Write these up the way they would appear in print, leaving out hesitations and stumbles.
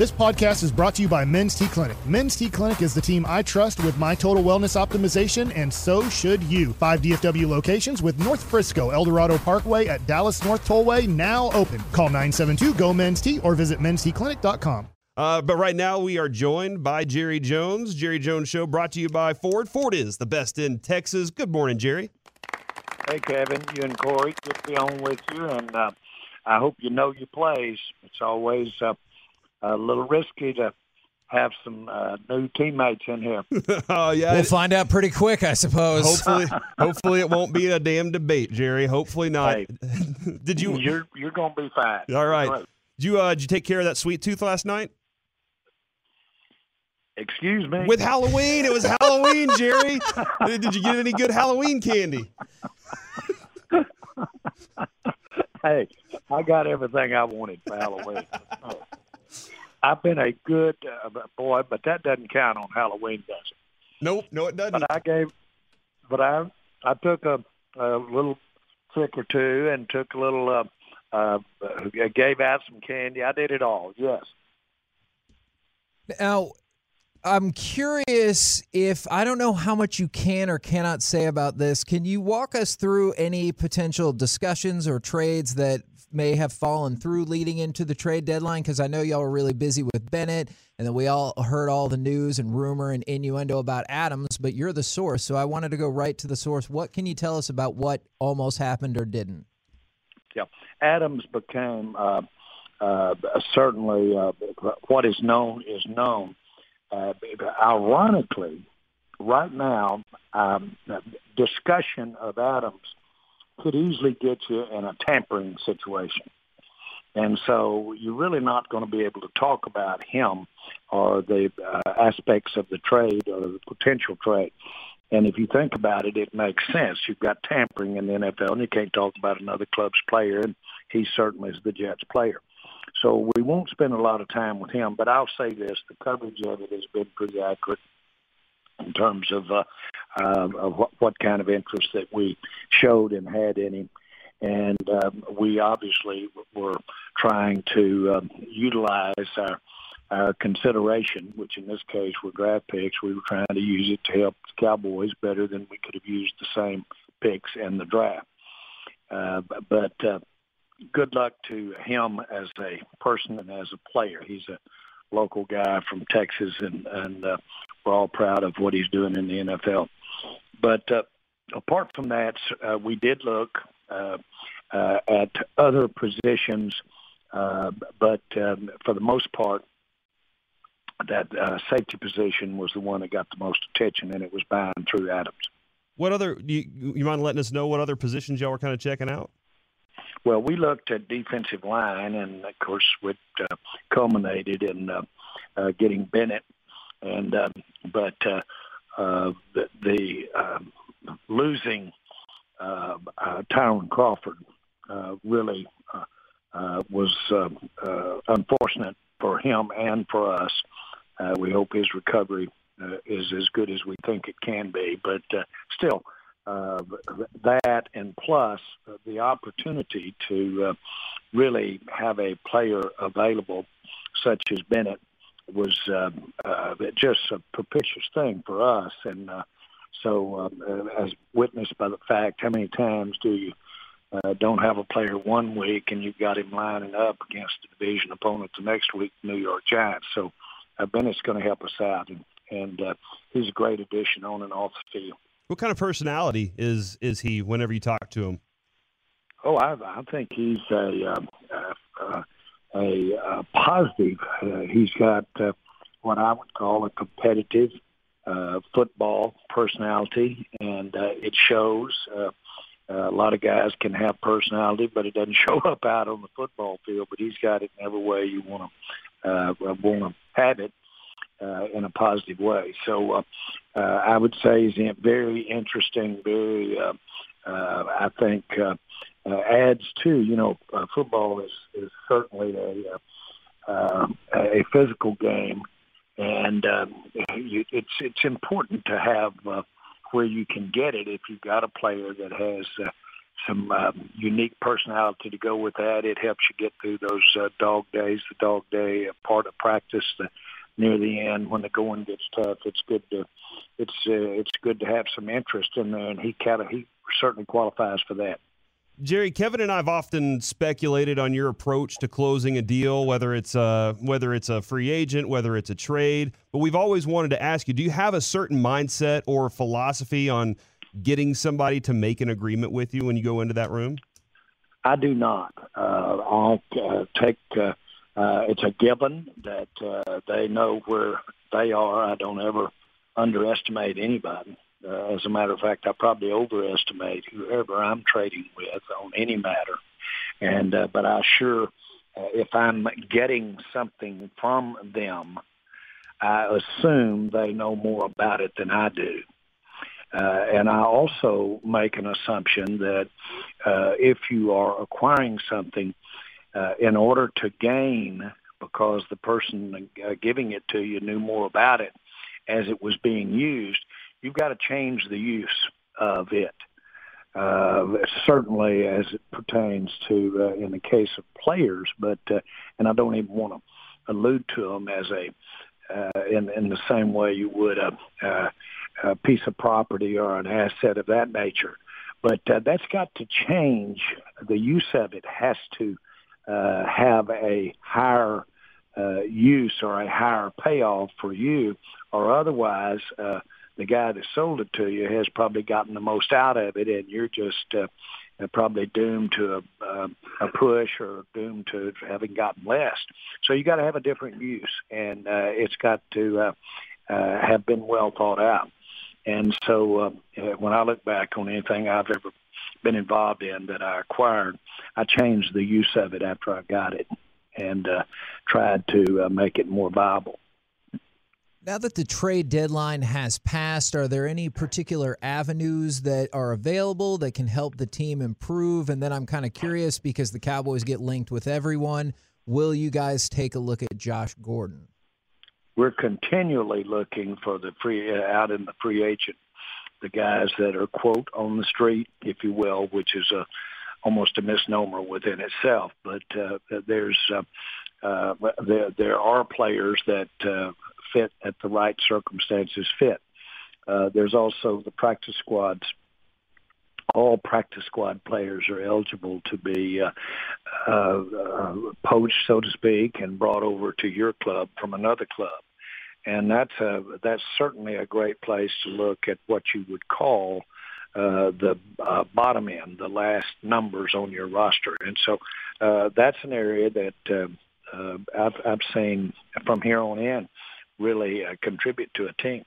This podcast is brought to you by Men's T Clinic. Men's T Clinic is the team I trust with my total wellness optimization, and so should you. 5 DFW locations with North Frisco, Eldorado Parkway at Dallas North Tollway now open. Call 972-GO-MEN'S-T or visit mensteclinic.com. But right now we are joined by Jerry Jones. Jerry Jones Show brought to you by Ford. Ford is the best in Texas. Good morning, Jerry. Hey, Kevin, you and Corey, good to be on with you, and I hope you know your plays. It's always a little risky to have some new teammates in here. Oh, yeah. We'll find out pretty quick, I suppose. Hopefully it won't be a damn debate, Jerry. Hopefully not. Hey, Did you? You're going to be fine. All right. Did you take care of that sweet tooth last night? Excuse me? With Halloween. It was Halloween, Jerry. Did you get any good Halloween candy? Hey, I got everything I wanted for Halloween. I've been a good boy, but that doesn't count on Halloween, does it? Nope, no, it doesn't. I took a little trick or two and took a little, gave out some candy. I did it all, yes. Now, I'm curious if, I don't know how much you can or cannot say about this. Can you walk us through any potential discussions or trades that may have fallen through leading into the trade deadline? Because I know y'all were really busy with Bennett, and then we all heard all the news and rumor and innuendo about Adams, but you're the source, so I wanted to go right to the source. What can you tell us about what almost happened or didn't? Yeah, Adams became certainly what is known is known. Ironically, right now, discussion of Adams could easily get you in a tampering situation. And so you're really not going to be able to talk about him or the aspects of the trade or the potential trade. And if you think about it, it makes sense. You've got tampering in the NFL, and you can't talk about another club's player, and he certainly is the Jets' player. So we won't spend a lot of time with him, but I'll say this, the coverage of it has been pretty accurate in terms of what kind of interest that we showed and had in him. And we obviously were trying to utilize our consideration, which in this case were draft picks. We were trying to use it to help the Cowboys better than we could have used the same picks in the draft. But good luck to him as a person and as a player. He's a local guy from Texas, and we're all proud of what he's doing in the NFL. But apart from that, we did look at other positions, but for the most part, that safety position was the one that got the most attention, and it was buying through Adams. What other, you mind letting us know what other positions y'all were kind of checking out? Well, we looked at defensive line, and of course, it culminated in getting Bennett, and but the losing Tyron Crawford really was unfortunate for him and for us. We hope his recovery is as good as we think it can be, but still. That and plus the opportunity to really have a player available such as Bennett was just a propitious thing for us. And so as witnessed by the fact, how many times do you don't have a player one week and you've got him lining up against the division opponent the next week, New York Giants. So Bennett's going to help us out, and he's a great addition on and off the field. What kind of personality is he whenever you talk to him? Oh, I think he's a positive. He's got what I would call a competitive football personality, and it shows. A lot of guys can have personality, but it doesn't show up out on the football field. But he's got it in every way you want to have it. In a positive way. So I would say he's very interesting, very, I think, adds to, football is certainly a physical game, and it's important to have where you can get it if you've got a player that has some unique personality to go with that. It helps you get through those dog days, the dog day part of practice, near the end when the going gets tough. It's good to have some interest in there, and he certainly qualifies for that. Jerry, Kevin and I have often speculated on your approach to closing a deal, whether it's a free agent, whether it's a trade. But we've always wanted to ask you, do you have a certain mindset or philosophy on getting somebody to make an agreement with you when you go into that room? I do not. I'll take it's a given that they know where they are. I don't ever underestimate anybody. As a matter of fact, I probably overestimate whoever I'm trading with on any matter. And but I sure, if I'm getting something from them, I assume they know more about it than I do. And I also make an assumption that if you are acquiring something in order to gain, because the person giving it to you knew more about it as it was being used, you've got to change the use of it. Certainly as it pertains to, in the case of players, but and I don't even want to allude to them as in the same way you would a piece of property or an asset of that nature. But that's got to change. The use of it has to have a higher use or a higher payoff for you, or otherwise the guy that sold it to you has probably gotten the most out of it, and you're just probably doomed to a push or doomed to having gotten less. So you got to have a different use, and it's got to have been well thought out. And so when I look back on anything I've ever been involved in that I acquired, I changed the use of it after I got it and tried to make it more viable. Now that the trade deadline has passed, are there any particular avenues that are available that can help the team improve? And then I'm kind of curious, because the Cowboys get linked with everyone, will you guys take a look at Josh Gordon? We're continually looking for out in the free agent, the guys that are, quote, on the street, if you will, which is almost a misnomer within itself. But there are players that fit at the right circumstances fit. There's also the practice squads. All practice squad players are eligible to be poached, so to speak, and brought over to your club from another club. And that's certainly a great place to look at what you would call the bottom end, the last numbers on your roster. And so that's an area that I've seen from here on in really contribute to a team.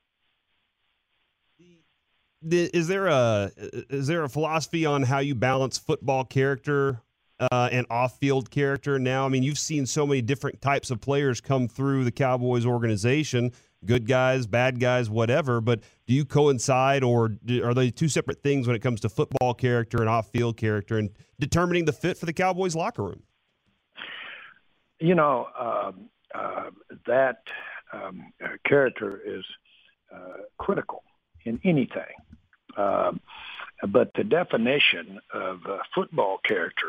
Is there a philosophy on how you balance football character and off-field character now? I mean, you've seen so many different types of players come through the Cowboys organization, good guys, bad guys, whatever, but do you coincide, or are they two separate things when it comes to football character and off-field character and determining the fit for the Cowboys locker room? You know, that character is critical in anything. But the definition of football character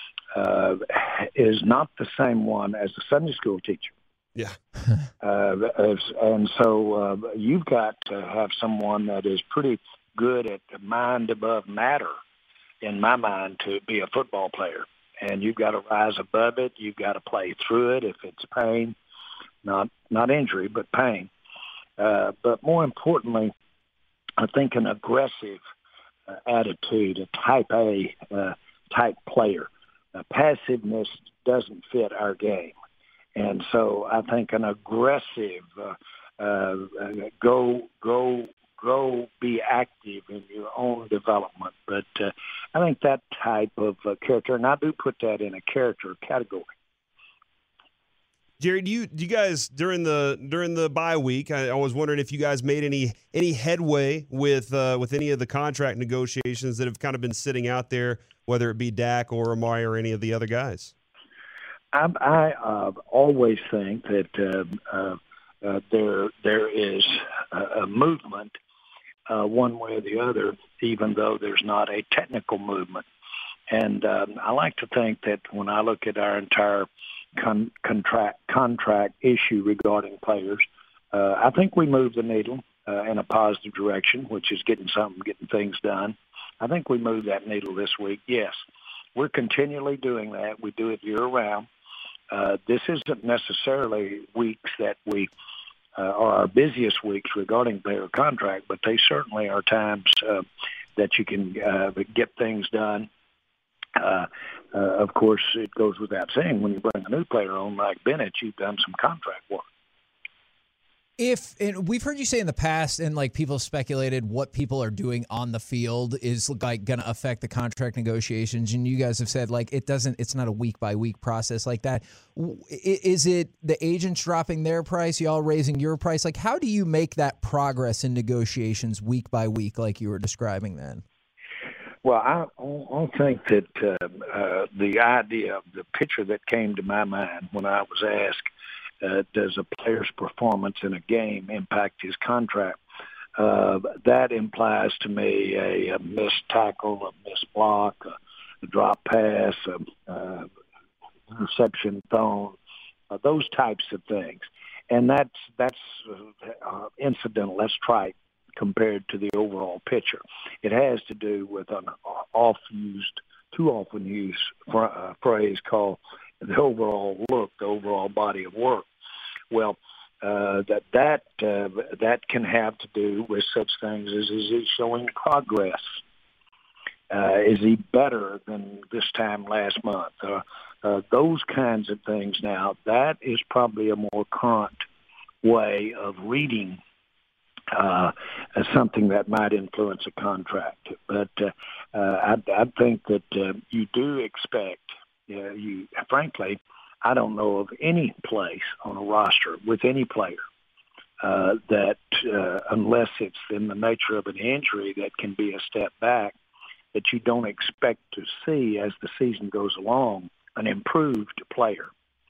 is not the same one as a Sunday school teacher. Yeah. And so you've got to have someone that is pretty good at mind above matter, in my mind, to be a football player. And you've got to rise above it. You've got to play through it if it's pain, not injury, but pain. But more importantly, I think an aggressive attitude, a type A type player. Passiveness doesn't fit our game. And so I think an aggressive, go be active in your own development. But I think that type of character, and I do put that in a character category. Jerry, do you guys during the bye week? I was wondering if you guys made any headway with any of the contract negotiations that have kind of been sitting out there, whether it be Dak or Amari or any of the other guys. I always think that there is a movement one way or the other, even though there's not a technical movement. And I like to think that when I look at our entire contract issue regarding players, I think we moved the needle in a positive direction, which is getting things done. I think we moved that needle this week. Yes, we're continually doing that. We do it year-round. This isn't necessarily weeks that we are our busiest weeks regarding player contract, but they certainly are times that you can get things done. Of course, it goes without saying, when you bring a new player on like Bennett, you've done some contract work. And we've heard you say in the past, and like people have speculated what people are doing on the field is like going to affect the contract negotiations. And you guys have said like it's not a week by week process like that. Is it the agents dropping their price, y'all raising your price? Like, how do you make that progress in negotiations week by week, like you were describing then? Well, I think that the idea of the picture that came to my mind when I was asked, does a player's performance in a game impact his contract? That implies to me a missed tackle, a missed block, a drop pass, interception thrown, those types of things. And that's incidental. That's trite compared to the overall picture. It has to do with an too often used phrase called the overall look, the overall body of work. Well, that can have to do with such things as, is he showing progress? Is he better than this time last month? Those kinds of things. Now, that is probably a more current way of reading as something that might influence a contract. But I think that you do expect, frankly, I don't know of any place on a roster with any player that unless it's in the nature of an injury that can be a step back, that you don't expect to see as the season goes along an improved player.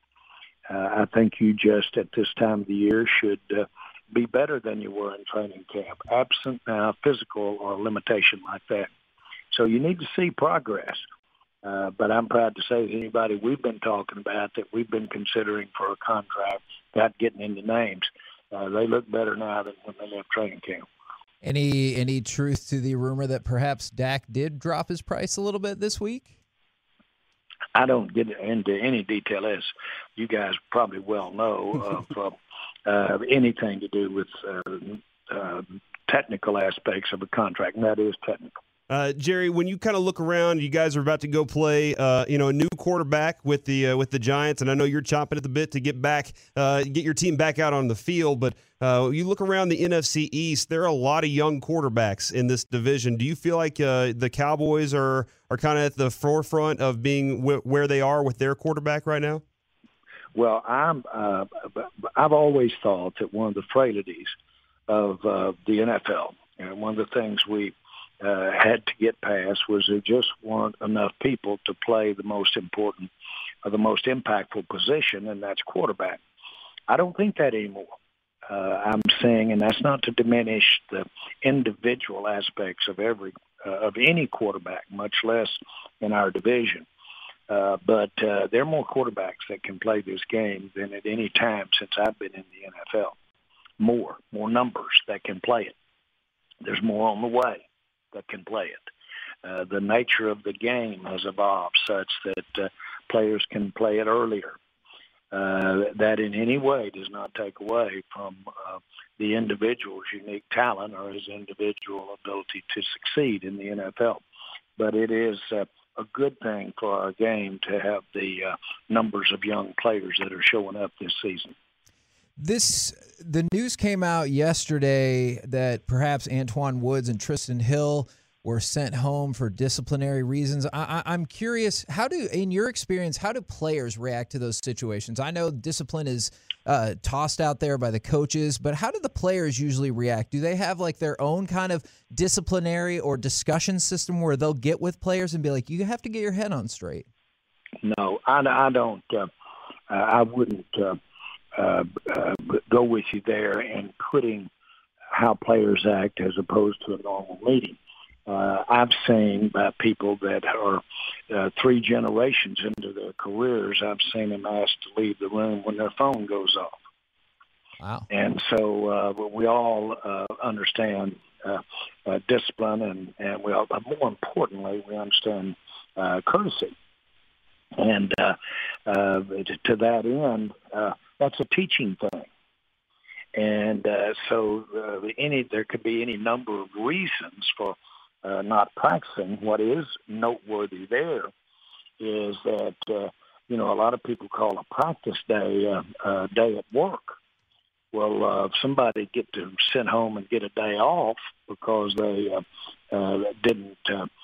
I think you just at this time of the year should be better than you were in training camp, absent now physical or limitation like that. So you need to see progress. But I'm proud to say that anybody we've been talking about that we've been considering for a contract, without getting into names, they look better now than when they left training camp. Any truth to the rumor that perhaps Dak did drop his price a little bit this week? I don't get into any detail, as you guys probably well know, of anything to do with technical aspects of a contract, and that is technical. Jerry, when you kind of look around, you guys are about to go play, a new quarterback with the Giants, and I know you're chomping at the bit to get your team back out on the field. But you look around the NFC East, there are a lot of young quarterbacks in this division. Do you feel like the Cowboys are kind of at the forefront of being where they are with their quarterback right now? Well, I've always thought that one of the frailties of the NFL, and one of the things we had to get past, was there just weren't enough people to play the most important or the most impactful position, and that's quarterback. I don't think that anymore. I'm saying, and that's not to diminish the individual aspects of any quarterback, much less in our division. But there are more quarterbacks that can play this game than at any time since I've been in the NFL. More numbers that can play it. There's more on the way that can play it. The nature of the game has evolved such that players can play it earlier. That in any way does not take away from the individual's unique talent or his individual ability to succeed in the NFL. But it is a good thing for our game to have the numbers of young players that are showing up this season. The news came out yesterday that perhaps Antwaun Woods and Tristan Hill were sent home for disciplinary reasons. I'm curious, in your experience, how do players react to those situations? I know discipline is tossed out there by the coaches, but how do the players usually react? Do they have like their own kind of disciplinary or discussion system where they'll get with players and be like, you have to get your head on straight? No, I don't. I wouldn't go with you there in putting how players act as opposed to a normal meeting. I've seen people that are 3 generations into their careers, I've seen them asked to leave the room when their phone goes off. Wow. And so we all understand discipline, and we all, but more importantly, we understand courtesy. And to that end, that's a teaching thing. And so there could be any number of reasons for not practicing. What is noteworthy there is that, a lot of people call a practice day a day at work. Well, if somebody get to sit home and get a day off because they didn't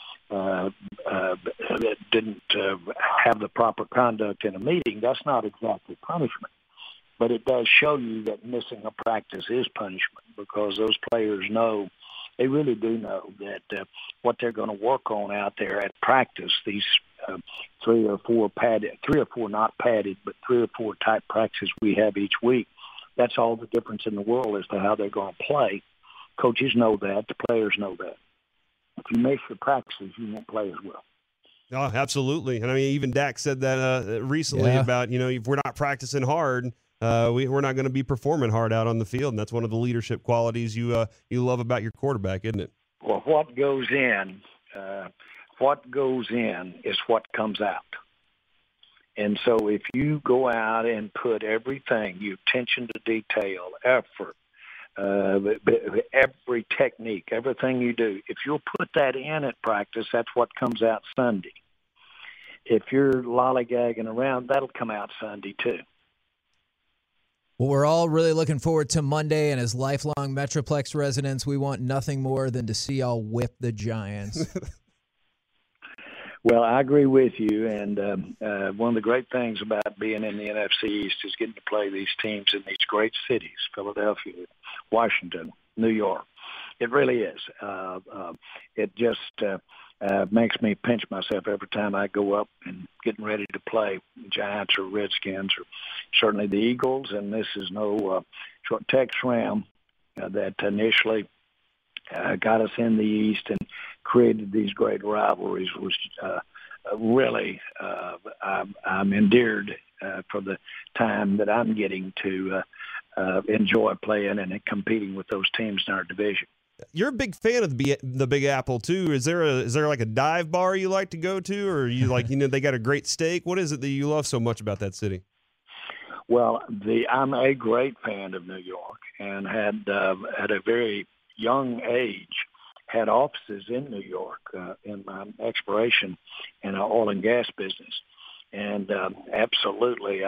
have the proper conduct in a meeting, that's not exactly punishment. But it does show you that missing a practice is punishment, because those players know, they really do know that what they're going to work on out there at practice, these 3 or 4 not padded, but 3 or 4 type practices we have each week, that's all the difference in the world as to how they're going to play. Coaches know that. The players know that. If you miss your practices, you won't play as well. Oh, absolutely. And I mean, even Dak said that recently about, if we're not practicing hard, we're not going to be performing hard out on the field. And that's one of the leadership qualities you love about your quarterback, isn't it? Well, what goes in is what comes out. And so if you go out and put everything, your attention to detail, effort, every technique, everything you do, if you'll put that in at practice, that's what comes out Sunday. If you're lollygagging around, that'll come out Sunday too. Well, we're all really looking forward to Monday, and as lifelong Metroplex residents, we want nothing more than to see y'all whip the Giants. Well, I agree with you, and one of the great things about being in the NFC East is getting to play these teams in these great cities, Philadelphia, Washington, New York. It really is. It just makes me pinch myself every time I go up and getting ready to play Giants or Redskins or certainly the Eagles, and this is no short Tex Ram that initially got us in the East and created these great rivalries, was really I'm endeared for the time that I'm getting to enjoy playing and competing with those teams in our division. You're a big fan of the Big Apple too. Is there like a dive bar you like to go to, or you like they got a great steak? What is it that you love so much about that city? Well, I'm a great fan of New York, and had at a very young age had offices in New York in my exploration and oil and gas business, and absolutely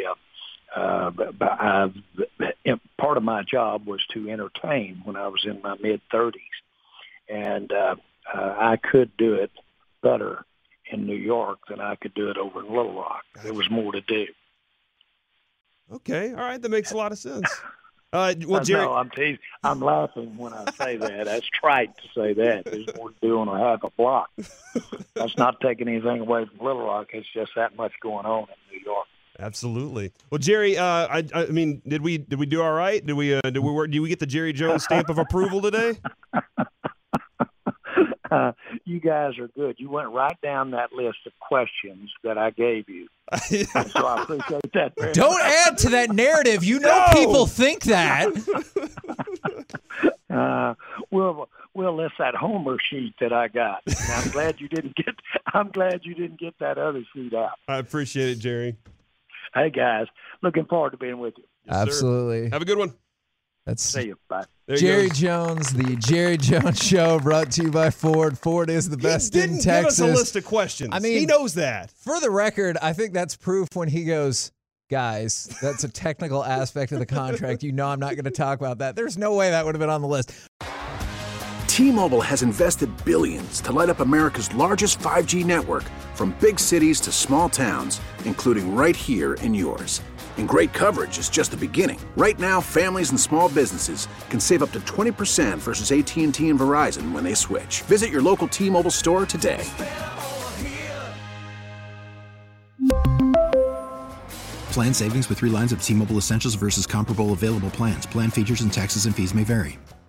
part of my job was to entertain when I was in my mid-30s, and I could do it better in New York than I could do it over in Little Rock. There was more to do. Okay, all right, that makes a lot of sense. Well, Jerry, no, I'm teasing. I'm laughing when I say that. That's trite to say that. There's more to do on a half a block. That's not taking anything away from Little Rock. It's just that much going on in New York. Absolutely. Well, Jerry, I mean, did we do all right? Did we get the Jerry Jones stamp of approval today? You guys are good. You went right down that list of questions that I gave you. So I appreciate that very Don't much. add to that narrative. You know people think that. We'll list that Homer sheet that I got. And I'm glad you didn't get that other sheet out. I appreciate it, Jerry. Hey guys, looking forward to being with you. Yes, absolutely. Sir. Have a good one. See you. Bye. Jerry Jones, the Jerry Jones Show, brought to you by Ford. Ford is the best in Texas. He didn't give us a list of questions. I mean, he knows that. For the record, I think that's proof when he goes, guys, that's a technical aspect of the contract. You know I'm not going to talk about that. There's no way that would have been on the list. T-Mobile has invested billions to light up America's largest 5G network, from big cities to small towns, including right here in yours. And great coverage is just the beginning. Right now, families and small businesses can save up to 20% versus AT&T and Verizon when they switch. Visit your local T-Mobile store today. Plan savings with 3 lines of T-Mobile Essentials versus comparable available plans. Plan features and taxes and fees may vary.